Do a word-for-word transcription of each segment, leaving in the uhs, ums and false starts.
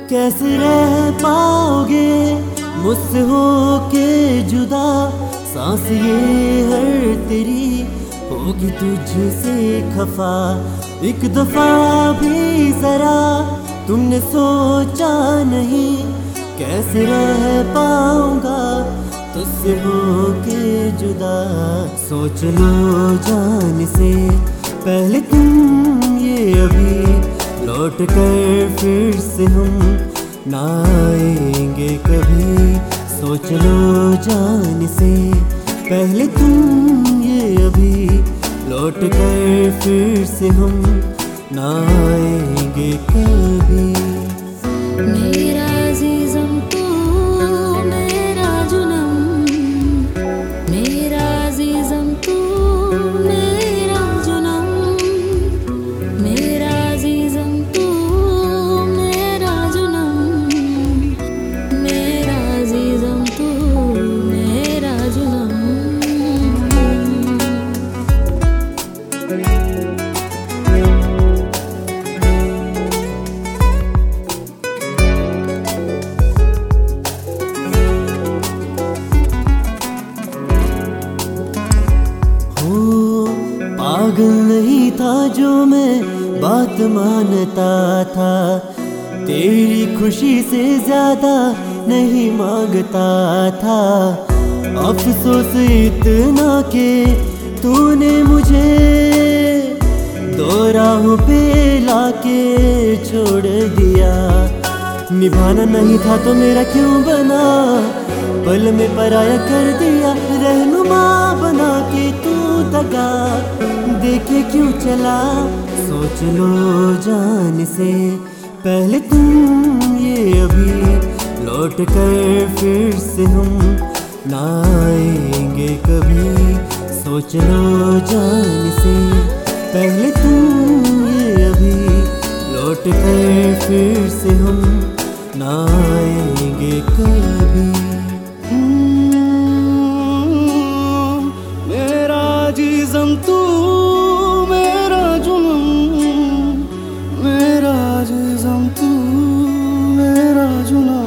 कैसे रह पाओगे मुझसे हो के जुदा। सांस ये हर तेरी होगी तुझसे खफा। एक दफा भी जरा तुमने सोचा नहीं, कैसे रह पाऊंगा तुझसे हो के जुदा। सोच लो जान से पहले तुम ये अभी, लौट कर फिर से हम ना आएंगे कभी। सोच लो जान से पहले तुम ये अभी, लौट कर फिर से हम ना आएंगे कभी। मेरा अज़ीज़म तू मेरा जुनम, मेरा अज़ीज़म तू मेरा जुनम, मेरा अज़ीज़म तू मेरा जुनम, मेरा अज़ीज़म तू मेरा जुनम। पागल नहीं था जो मैं बात मानता था, तेरी खुशी से ज्यादा नहीं मांगता था। अफसोस इतना के तूने मुझे दो राहों पे लाके छोड़ दिया। निभाना नहीं था तो मेरा क्यों बना, पल में पराया कर दिया। रहनुमा बना के तू दगा देखे क्यों चला। सोच लो जान से पहले तुम ये अभी, लौट कर फिर से हम ना आएंगे कभी। सोच लो जान से पहले तुम ये अभी, लौट कर फिर से हम ना आएंगे कभी। मेरा अज़ीज़म तू मेरा जुनम, मेरा अज़ीज़म तू मेरा जुनम।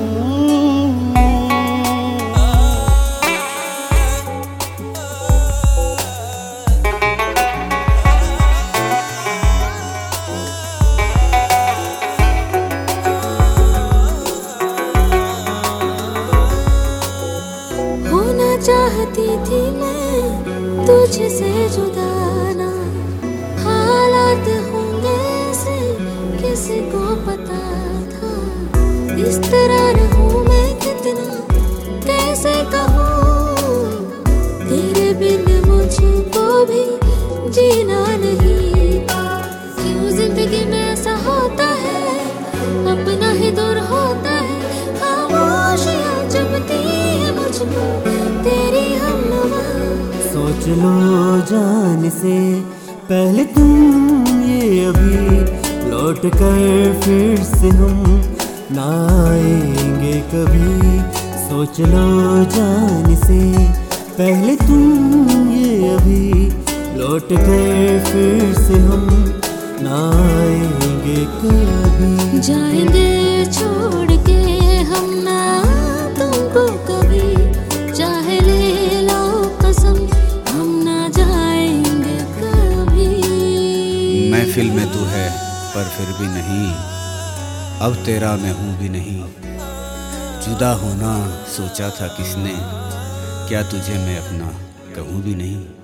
होना चाहती थी मैं तुझसे जुदा ना, हालात होंगे ऐसे किसी को पता था। इस तरह रहूं मैं कितना कैसे कहूँ, तेरे बिन मुझको भी जीना नहीं था। क्यों जिंदगी में ऐसा होता है, अपना ही दूर होता है। खामोशियाँ चुभती है मुझको तेरी हमनुमा। सोच लो जान से पहले तुम ये अभी, लौट कर फिर से हम ना आएंगे कभी। सोच लो जान से पहले तुम ये अभी, लौट कर फिर से हम ना आएंगे कभी। जाएंगे छोड़ के हम ना तुमको कभी, चाहे ले लो कसम हम ना जाएंगे कभी। महफिल में तू है पर फिर भी नहीं, अब तेरा मैं हूँ भी नहीं। जुदा होना सोचा था किसने, क्या तुझे मैं अपना कहूँ भी नहीं।